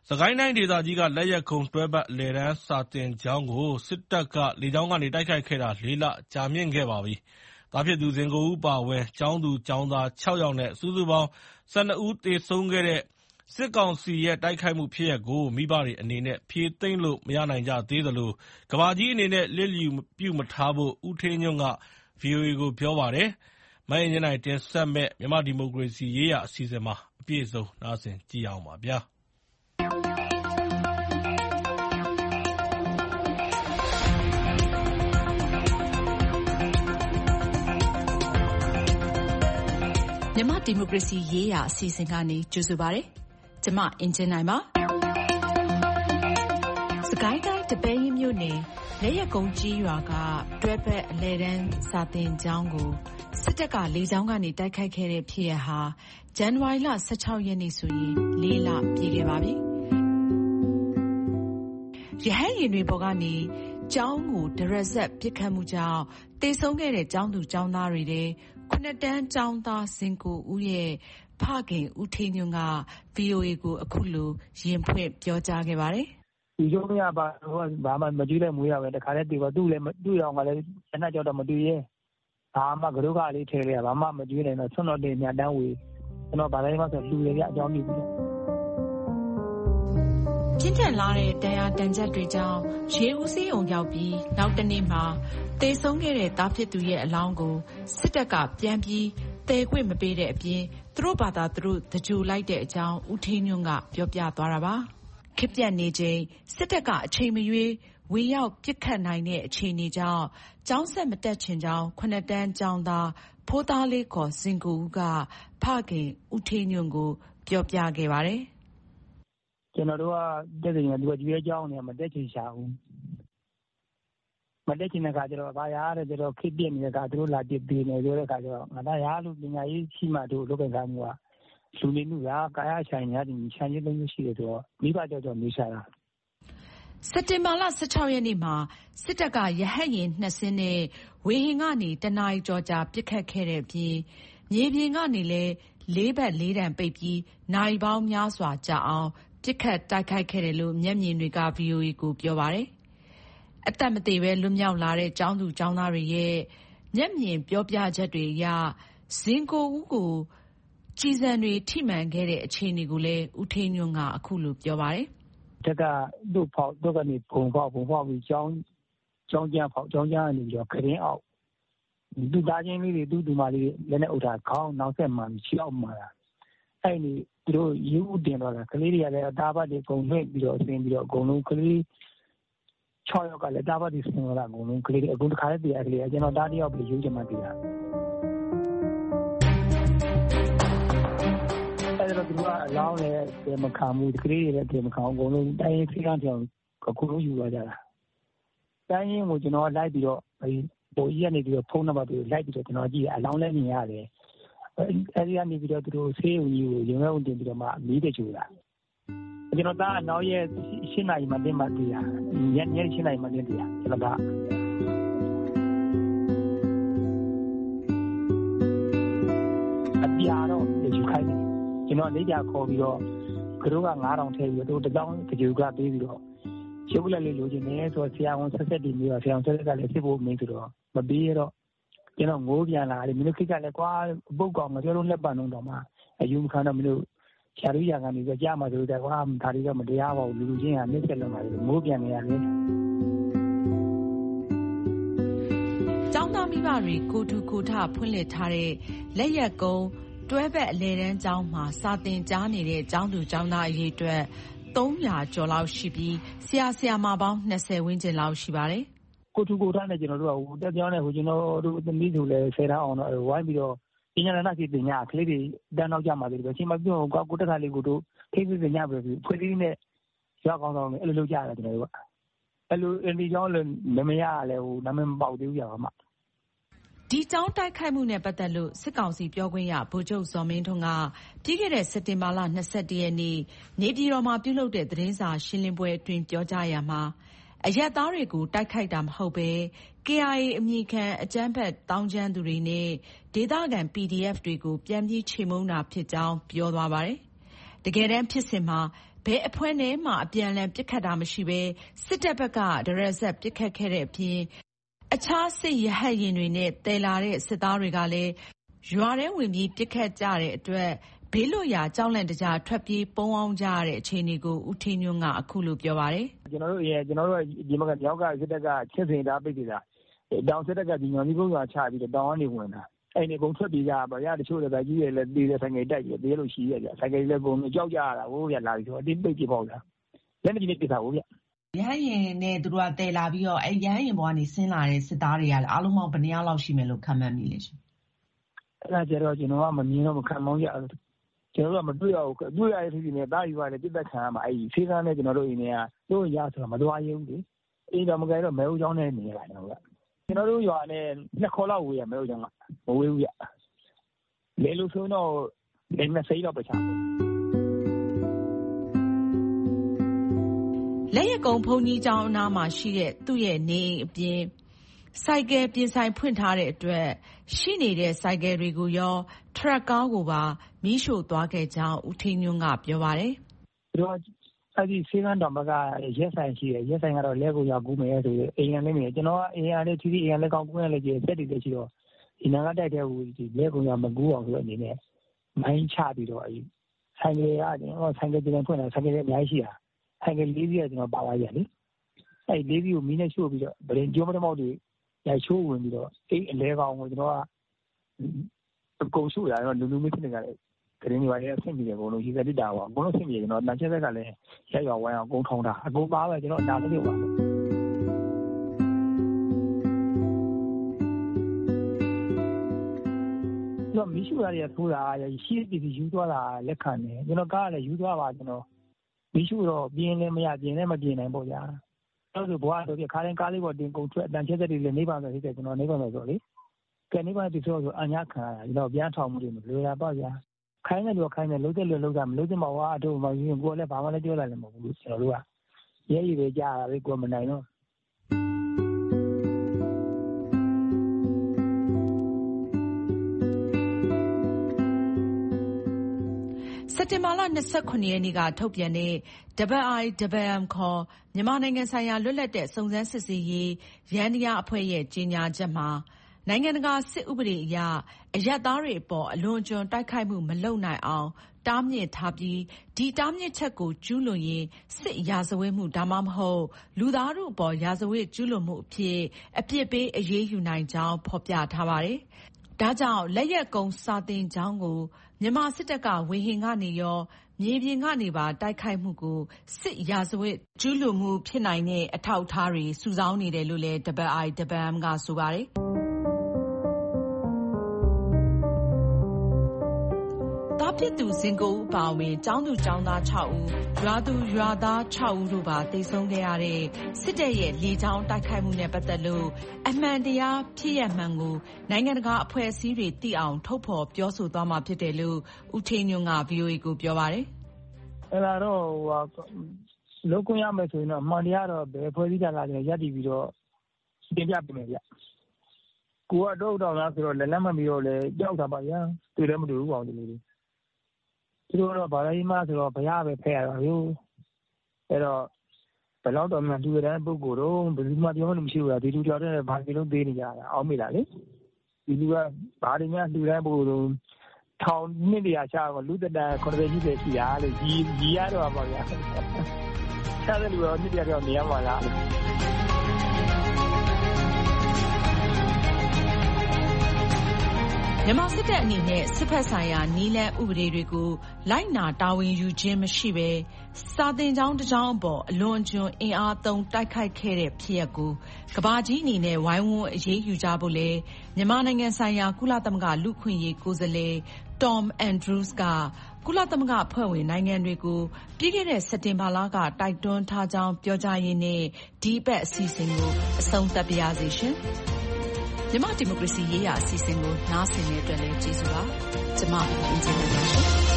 စစ်ကိုင်းတိုင်းဒေသကြီးက လက်ယက်ကုန်း တွဲဖက်အလယ်တန်းစာသင်ကျောင်းကို စစ်တပ်က လေကြောင်းကနေ တိုက်ခိုက်ခဲ့တာ ၄ လ ကြာမြင့်ခဲ့ပါပြီ။ သားဖြစ်သူ ဇင်ကိုဦး အပါအဝင် ကျောင်းသူကျောင်းသား ၆ ယောက်နဲ့ စုစုပေါင်း ၁၂ ဦး သေဆုံးခဲ့တဲ့ စစ်ကောင်စီရဲ့ တိုက်ခိုက်မှုဖြစ်ရပ်ကို မိဘတွေအနေနဲ့ ဖြေသိမ့်လို့ မရနိုင်ကြသေးသလို ကမ္ဘာကြီးအနေနဲ့ လျစ်လျူပြုမထားဖို့ ဦးဌေးညွန့်က ဗွီအိုအေကို ပြောပါတယ်။ မအင်ကြင်းနိုင် တင်ဆက်မယ့် မြန်မာ့ဒီမိုကရေစီရေးရာ အစီအစဉ် အပြည့်အစုံကို နားဆင်ကြရအောင်ပါ။မြန်မာ့ဒီမိုကရေစီရေးရာအစီအစဉ်ကနေ ကြိုဆိုပါတယ်။ ကျမအင်ကြင်းနိုင်ပါ။ စစ်ကိုင်းတိုင်း ဒီပဲယင်းမြို့နယ် လက်ယက်ကုန်းကျေးရွာက တွဲဖက်အလယ်တန်းစာသင်ကျောင်းကို စစ်တပ်က လေကြောင်းကနေ တိုက်ခိုက်ခဲ့တဲ့ဖြစ်ရပ်ဟာ ဇန်နဝါရီလ ၁၆ ရက်နေ့ဆိုရင် ၄ လပြည့်ခဲ့ပါပြီ။ ရဟတ်ယာဉ်တွေပေါ်ကနေ ကျောင်းကို တရစပ်ပစ်ခတ်မှုကြောင့် သေဆုံးခဲ့တဲ့ ကျောင်းသူကျောင်းသားတွေထဲ ၇ တန်းကျောင်းသား ဇင်ကိုဦးရဲ့ ဖခင် ဦးဌေးညွန့်က ဗွီအိုအေကို အခုလို ရင်ဖွင့်ပြောကြားခဲ့ပါတယ်။ "ယူကျုံးမရပါဘူး။ ဘာမှမကျွေးလည်းမွေးရပဲ။ တခါတည်းသေသွား။ သူ့ယောင်ကလည်းသေနတ်ကြောင့်တော့မတွေ့ရဲ။ ဘာမှကတုတ်ကလေးထည့်လိုက်တာ။ ဘာမှမကျွေးနိုင်တော့ ဆွမ်းတော်တင်မြတ်တမ်းဝေကျွန်တော်ဘာသာရေးမှဆိုလှူတယ်ဗျအကြောင်းပြုပြီးတော့။" ပြင်းထန်လှတဲ့ ဒဏ်ရာဒဏ်ချက်တွေကြောင့် ရေဦးဆေးရုံရောက်ပြီး နောက်တနေ့မှာ သေဆုံးခဲ့တဲ့ သားဖြစ်သူရဲ့အလောင်းကို စစ်တပ်က ပြန်ပြီးသယ်ခွင့်မပေးတဲ့အပြင် သူတို့ဘာသာသူတို့ သဂြိုဟ်လိုက်တဲ့အကြောင်း ဦးဌေးညွန့်က ပြောပြသွားတာပါ။ ခေတ်ပျက်နေချိန် စစ်တပ်က အချိန်မရွေး ဝင်ရောက်ပစ်ခတ်နိုင်တဲ့အခြေအနေကြောင့် ကျောင်းဆက်မတက်ချင်ကြောင်း ၇ တန်းကျောင်းသား ဖိုးသားလေး ဇင်ကိုဦးက ဖခင် ဦးဌေးညွန့်ကို ပြောပြခဲ့ပါတယ်။ "ကျွန်တော်တို့ကတက်စေချင်တယ်။ သူကသူရဲကျောင်းနေမတက်ချင်ရှာဘူး။ မတက်ချင်တဲ့ခါကျတော့ဘာရတဲ့ခေတ်ပျက်နေတဲ့အခါသူတို့လာပစ်သေးတယ်ပြောတဲ့အခါကျတော့ငါသားရလို့ပညာရေးရှိမှတို့လုပ်ကိုင်စားမှုကလူနေမှုကကာယခြံရသည်ခြံချင်းသုံးမျိုးရှိတယ်ဆိုတော့မိဘကြောင့်နေရှာတာ။" စက်တင်ဘာလ ၁၆ ရက်နေ့မှာ စစ်တပ်က ရဟတ်ယာဉ် ၂ စင်းနဲ့ ဝေဟင်ကနေ ၁ နာရီကျော်ကြာ ပစ်ခတ်ခဲ့တဲ့အပြင် မြေပြင်ကနေလည်း လေးဘက်လေးတန်ပိတ်ပြီး နာရီပေါင်းများစွာကြာအောင် ပစ်ခတ်တိုက်ခိုက်ခဲ့တယ်လို့ မျက်မြင်တွေက ဗွီအိုအေကို ပြောပါတယ်။ အသက်မသေဘဲ လွတ်မြောက်လာတဲ့ ကျောင်းသူကျောင်းသားတွေရဲ့ မျက်မြင်ပြောပြချက်တွေအရ ဇင်ကိုဦးကို ကျည်ဆံတွေထိမှန်ခဲ့တဲ့အခြေအနေကိုလည်း ဦးဌေးညွန့်က အခုလို ပြောပါတယ်။ "တပ်ကသူ့ကနေဘုံဖောက်ပြီးကျောင်းကျမ်းဖောက်ကျောင်းကျမ်းကနေပြီးတော့ခတင်းအောက်သူ့သားချင်းလေးတွေသူ့တူမလေးတွေလက်နဲ့အုပ်ထားခေါင်းနောက်ဆက်မှန်ပြီးခြေထောက်မှန်တာအဲ့ဒီသူတို့ရေဦးတင်သွားတာကလေးတွေကလည်းအသားပတ်တွေအကုန်လွင့်ပြီးတော့အစင်ပြီးတော့အကုန်လုံးကလေး6 ယောက်ကလည်းအသားပတ်တွေစင်သွားတာအကုန်လုံးကလေးတွေအကုန်တခါတည်းသေတာကလေးကျွန်တော်သားတယောက်ပဲရိုးချင်မှသေတာအဲ့တော့သူတို့ကအလောင်းလည်းတည်မခံဘူးကလေးတွေလည်းတည်မခံဘူးအကုန်လုံးတိုင်းရင်းစီကန်းပြောင်အကုန်လုံးယူသွားကြတာတိုင်းရင်းကိုကျွန်တော်ကလိုက်ပြီးတော့ဗိုလ်ကြီးကနေပြီးတော့ဖုန်းနံပါတ်တွေလိုက်ပြီးတော့ကျွန်တော်ကြည့်အလောင်းလည်းမြင်ရတယ်အဲ့ဒီကနေပြီးတော့သူတို့ဆေးရုံကြီးကိုရုံးထဲဝင်တင်ပြီးတော့မှမီးတကြိုတာကျွန်တော်သားကနောက်ရက်8 နာရီမှတင်းမှတည်တာည8 နာရီမှတင်းတည်တာကျွန်တော်သားအပြာတော့ယူခိုင်းတယ်ကျွန်တော်လက်ပြခေါ်ပြီးတော့ကတော့က9000ထည့်ပြီးတော့တောင်းတကြိုကပေးပြီးတော့ရုပ်လက်လေးလိုချင်တယ်ဆိုတော့ဆရာဝန်ဆက်ဆက်တည်ပြီးတော့ဆရာဝန်ဆက်ဆက်ကလည်းစစ်ဖို့မင်းဆိုတော့မပေးရတော့ကျွန်တော်ငိုးပြန်လာတယ်မင်းတို့ခိကလည်းကွာပုတ်ကောင်ငါပြောလို့လက်ပံတော့မှအယူမခံတော့မင်းတို့ဆရာတို့ရကနေပြီးကြားမှာဆိုတော့ကွာဒါတွေတော့မတရားပါဘူးလူချင်းကနှိမ့်ဆက်လွန်ပါလေငိုးပြန်နေရတယ်ကျောင်းသားမိဘတွေကိုယ်ထူကိုယ်ထဖွင့်လှစ်ထားတဲ့လက်ယက်ကုန်းတွဲဖက်အလယ်တန်းကျောင်းမှာစာသင်ကြားနေတဲ့ကျောင်းသူကျောင်းသားအရေအတွက် 300 ကျော်လောက်ရှိပြီး ဆရာဆရာမပေါင်း 20 ဝန်းကျင်လောက်ရှိပါတယ်။ကိုထူကိုထနဲ့ကျွန်တော်တို့ကတက်ပြောင်းနဲ့ကျွန်တော်တို့သမီးတို့လည်း10တန်းအောင်တော့ဝိုင်းပြီးတော့ပညာနာစီပညာကလေးတွေတန်းတော့ကြမှာပြီပဲချိန်မပြုံးကိုတက်ခါလေးကိုတို့ခေတ်ပညာပဲဖွဲ့စည်းနဲ့ရောက်ကောင်းတော့အဲ့လိုလုပ်ကြတာကျွန်တော်တို့ကအဲ့လိုအန်ဒီကျောင်းလည်းမမရလည်းနာမည်မပေါက်သေးဘူးရပါမှဒီကျောင်းတိုက်ခိုက်မှုနဲ့ပတ်သက်လို့စစ်ကောင်စီပြောခွင့်ရဗိုလ်ချုပ်ဇော်မင်းထွန်းကပြီးခဲ့တဲ့စက်တင်ဘာလ 21 ရက်နေ့နေပြည်တော်မှာပြုလုပ်တဲ့သတင်းစာရှင်းလင်းပွဲအတွင်းပြောကြားရာမှာအရပ်သားတွေကိုတိုက်ခိုက်တာမဟုတ်ဘဲ KIA အမည်ခံအကြမ်းဖက်သောင်းကျန်းသူတွေနဲ့ဒေသခံ PDF တွေကိုပြန်ပြီးချေမှုန်းတာဖြစ်ကြောင်းပြောသွားပါတယ်။ တကယ်တမ်းဖြစ်စဉ်မှာဘယ်အဖွဲ့နဲ့မှအပြန်အလှန်ပစ်ခတ်တာမရှိဘဲစစ်တပ်ဘက်ကတရစပ်ပစ်ခတ်ခဲ့တဲ့အပြင်အခြားစစ်ရဟတ်ယာဉ်တွေနဲ့သယ်လာတဲ့စစ်သားတွေကလည်းရွာထဲဝင်ပြီးပစ်ခတ်ကြတဲ့အတွက်ဘေးလွတ်ရာကြောက်လန့်တကြားထွက်ပြေးပုန်းအောင်ကြရတဲ့အခြေအနေကိုဦးဌေးညွန့်ကအခုလိုပြောပါတယ်။ကျွန်တော်တို့ဒီမှာမြောက်ကစစ်တပ်ကချက်စင်တာပိတ်နေတာတောင်စစ်တပ်ကဒီညောင်ကြီးကုန်းရွာချပြီးတော့တောင်ကနေဝင်တာအဲ့ဒီအကုန်ထွက်ပြေးကြပါဗျာတချို့လည်းကြီးရဲ့လည်းသေးတဲ့ဆိုင်ငယ်တိုက်ပြီးသေးလို့ရှိရကြဆိုင်ငယ်လည်းကုန်ကြောက်ကြရတာဟိုဗျာလာပြီးတော့အတင်းပိတ်ပြပေါ့ဗျာလက်မကြီးနဲ့ပြတာဟိုဗျာရဟရင်နဲ့သူတို့ကတည်လာပြီးတော့အဲ့ရဟရင်ဘောကနေဆင်းလာတဲ့စစ်သားတွေကလည်းအားလုံးပေါင်းဘယ်နှယောက်လောက်ရှိမယ်လို့ခန့်မှန်းမိလဲရှင်အဲ့ဒါကြတော့ကျွန်တော်ကမမြင်တော့မခံမောင်းကြကျွန်တော်တို့ကမတွေ့ရဘူးတွေ့ရတဲ့သူတွေနဲ့တားယူရတယ်ပြစ်သက်ခံရမှာအဲ့ဒီဖေးကန်းနဲ့ကျွန်တော်တို့အင်းเนี่ยတို့ရဆိုတော့မသွားရဘူးလေအိမ်တော်မကြိုက်တော့မဲဦးချောင်းနဲ့နေရတာကျွန်တော်တို့ရွာနဲ့2ခေါ်လောက်ဝေးရမဲဦးချောင်းကမဝေးဘူးဗျလေလို့ဆိုတော့နေမစိတော့ပချာလက်ရကုံဘုံကြီးကျောင်းအနားမှာရှိတဲ့သူ့ရဲ့နေအိမ်အပြင်စိုက်ကယ်ပြင်ဆိုင်ဖွင့်ထားတဲ့အတွက်ရှိနေတဲ့စိုက်ကယ်တွေကိုရောထရက်ကားကိုပါမီးရှို့သွားခဲ့ကြောင်းဦးဌေးညွန့်ကပြောပါတယ်။သူတို့အဲ့ဒီစေကန်းတော်ဘက်ကရက်ဆိုင်ရှိတယ်ရက်ဆိုင်ကတော့လက်ကိုရောက်ကူးမယ်ဆိုရင်အိမ်ရလေးနေကျွန်တော်ကအိမ်ရလေးတီးအိမ်ရလေးကောင်းကူးရလေးကျစက်တွေလည်းရှိတော့ဒီနာကတိုက်တဲ့ဟိုဒီလက်ကိုရောက်မကူးအောင်ဆိုတဲ့အနေနဲ့မိုင်းချပြီးတော့အဲ့ဆိုင်ကယ်ကကျွန်တော်ဆိုင်ကယ်ပြန်ဖွင့်တာဆိုင်ကယ်လည်းအများကြီးရှိတာဆိုင်ကယ်၄စီးကကျွန်တော်ပါသွားရတယ်လေအဲ့၄စီးကိုမီးနဲ့ရှို့ပြီးတော့ဗရင်ကျိုးမတမောက်တွေရိုက်ချိုးဝင်ပြီးတော့အိမ်အလဲကောင်ကိုကျွန်တော်ကအကုန်ရှို့ရတော့လူမင်းဖြစ်နေကြတယ်ကရင်တွေပါလေအဆင့်ပြေတယ်အကုန်လုံးရေစက်တစ်တာပေါ့အကုန်လုံးအဆင့်ပြေကျွန်တော်တန်ချက်ဆက်ကလည်းရက်ရွာဝိုင်းအောင်အကုန်ထုံတာအကုန်ပါပဲကျွန်တော်အနာလေးပါတော့မီးရှို့ရတဲ့ထိုးတာရှိတဲ့ဒီယူသွားတာလက်ခံတယ်ကျွန်တော်ကားလည်းယူသွားပါကျွန်တော်မီးရှို့တော့ပြင်းလည်းမရပြင်းလည်းမပြင်းနိုင်ပေါ့ဗျာအဲ့လိုဘွားတော့ပြခါတိုင်းကားလေးပေါ်တင်ကုန်ထွက်အတန်ချက်သက်တွေလည်းနေပါဆိုဖြစ်တယ်ကျွန်တော်နေပါမယ်ဆိုလေကဲနေပါတိဆိုအညာခံရကျွန်တော်ပြန်ထောင်မှုတွေမလွယ်တာပေါ့ဗျာခိုင်းတယ်လို့ခိုင်းတယ်လုံးတဲ့လို့လုံးတာမလုံးတဲ့မှာဝါအတူမှရင်ကိုလည်းဘာမှလည်းပြောလိုက်လည်းမဟုတ်ဘူးကျွန်တော်တို့ကရဲရည်ပဲကြားရတာပဲကိုမနိုင်တော့စက်တင်ဘာလ29ရက်နေ့ကထုတ်ပြန်တဲ့ IIMM ခေါ်မြန်မာနိုင်ငံဆိုင်ရာလွတ်လပ်တဲ့စုံစမ်းစစ်ဆေးရေးယန္တရားအဖွဲ့ရဲ့ကြေညာချက်မှာနိုင်ငံတကာစစ်ဥပဒေအရအရပ်သားတွေအပေါ်အလွန်အကျွံတိုက်ခိုက်မှုမလုပ်နိုင်အောင်တားမြစ်ထားပြီးဒီတားမြစ်ချက်ကိုကျူးလွန်ရင်စစ်ရာဇဝတ်မှုဒါမှမဟုတ်လူသားတို့အပေါ်ရာဇဝတ်ကျူးလွန်မှုအဖြစ်အပြစ်ပေးအရေးယူနိုင်ကြောင်းဖော်ပြထားပါတယ်။ဒါကြောင့်လက်ရက်ကုံစာသင်ကျောင်းကိုမြန်မာစစ်တပ်ကဝေဟင်ကနေရောမြေပြင်ကနေပါတိုက်ခိုက်မှုကိုစစ်ရာဇဝတ်ကျူးလွန်မှုဖြစ်နိုင်တဲ့အထောက်အထားတွေစုဆောင်းနေတယ်လို့လည်း IIMM ကဆိုပါတယ်။သားဖြစ်သူဇင်ကိုဦးအပါအဝင်ကျောင်းသူကျောင်းသား6ဦးရွာသူရွာသား6ဦးတို့ပါသေဆုံးခဲ့ရတဲ့စစ်တပ်ရဲ့လေကြောင်းတိုက်ခိုက်မှုနဲ့ပတ်သက်လို့အမှန်တရားဖြစ်ရမှန်ကိုနိုင်ငံတကာအဖွဲ့အစည်းတွေသိအောင်ထုတ်ဖော်ပြောဆိုသွားမှာဖြစ်တယ်လို့ဦးဌေးညွန့်က VOA ကိုပြောပါတယ်။အဲ့ဒါတော့လုံးကွင်းရမယ်ဆိုရင်တော့အမှန်တရားတော့ဘယ်ဖွဲ့စည်းကြလာတယ်ရပ်တည်ပြီးတော့တင်ပြပေးမယ်ဗျ။ကိုကတော့တော့လားဆိုတော့လက်မမီတော့လေကြောက်တာပါဗျာ။တွေ့လည်းမတွေ့ဘူးပေါ့ဒီလိုတွေ။သူတို့တော့ဘာလို့မှဆိုတော့ဘရားပဲဖဲရတော့ရိုးအဲ့တော့ဘယ်တော့မှလူတဲ့ပုဂ္ဂိုလ်တော့ဘယ်သူမှပြောလို့မရှိဘူးလားဒီလူကြောက်တဲ့ဘာကြီးလုံးသေးနေကြတာအောက်မိလားလေဒီလူကဘာတွေများလူတဲ့ပုဂ္ဂိုလ်တော့ထောင်နှစ်တရာချတော့လူတက်တာ90ကြီးပဲရှိတာလို့ကြီးရတော့ပါဗျာချတဲ့လူတော့နှစ်တရာတော့နေရမှာလားမြန်မာစစ်တပ်အနေနဲ့စစ်ဖက်ဆိုင်ရာနည်းလမ်းဥပဒေတွေကိုလိုက်နာတာဝန်ယူခြင်းမရှိဘဲစာသင်ကျောင်းတစ်ကျောင်းအပေါ်အလွန်အကျွံအင်အားသုံးတိုက်ခိုက်ခဲ့တဲ့ဖြစ်ရပ်ကိုကမ္ဘာကြီးအနေနဲ့ဝိုင်းဝန်းအရေးယူကြဖို့လဲမြန်မာနိုင်ငံဆိုင်ရာကုလသမဂ္ဂလူ့အခွင့်အရေးကိုယ်စားလှယ် Tom Andrews ကကုလသမဂ္ဂအဖွဲ့ဝင်နိုင်ငံတွေကိုပြီးခဲ့တဲ့စက်တင်ဘာလကတိုက်တွန်းထားကြောင်းပြောကြားရင်းနဲ့ဒီအပတ်အစီအစဉ်ကိုအဆုံးသတ်ပါရစေရှင်။မြန်မာဒီမိုကရေစီရေးရာအစီအစဉ်ကိုနားဆင်နေတဲ့အတွက်လည်းကျေးဇူးပါ။ကျွန်မအင်ဂျင်နီယာပါ